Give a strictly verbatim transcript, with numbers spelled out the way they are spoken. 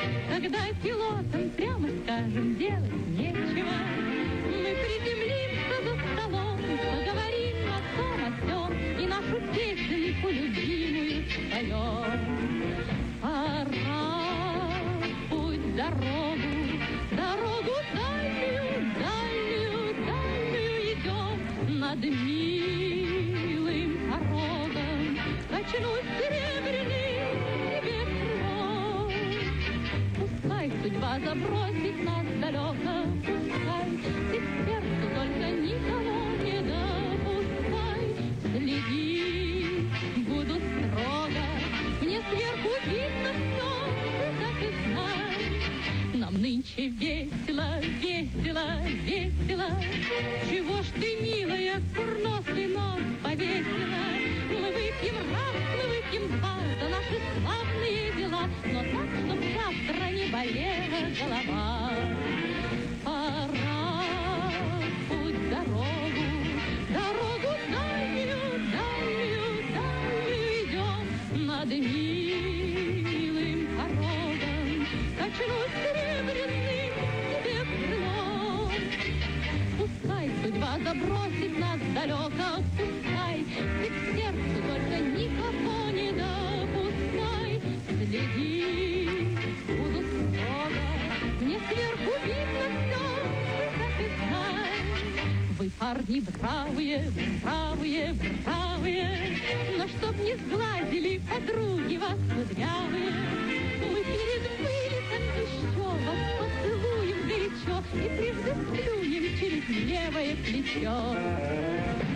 Когда пилотам, прямо скажем, делать нечего, мы приземлимся за столом, поговорим о том, о сём, и нашу песенку любимую споем. Пора в путь, дорогу, дорогу дальнюю, дальнюю, дальнюю идем. Над милым порогом качнусь серебряный тебе крылом. Пускай судьба забросит нас далеко, пускай и к сердцу только никого не допускай. Следи, буду строго, мне сверху видно все, ты так и знай. Нам нынче весело, весело, весело. Чего ж ты, милая, курносый нос повесила? Мы выпьем раз, мы выпьем два за наши славные дела, но так, чтоб завтра не болела голова. Пора в путь, дорогу, дорогу дальнюю, дальнюю, дальнюю идем. Над милым порогом качнусь серебряным тебе крылом. Пускай судьба забросит нас далеко, пускай ты к сердцу только никого не допускай. Следи, буду строго, мне сверху видно все, ты так и знай. Вы, парни, бравые, бравые, бравые, но чтоб не сглазили подруги вас кудрявые, мы перед вылетом еще вас поцелуем горячо и прежде сплюнем через левое плечо.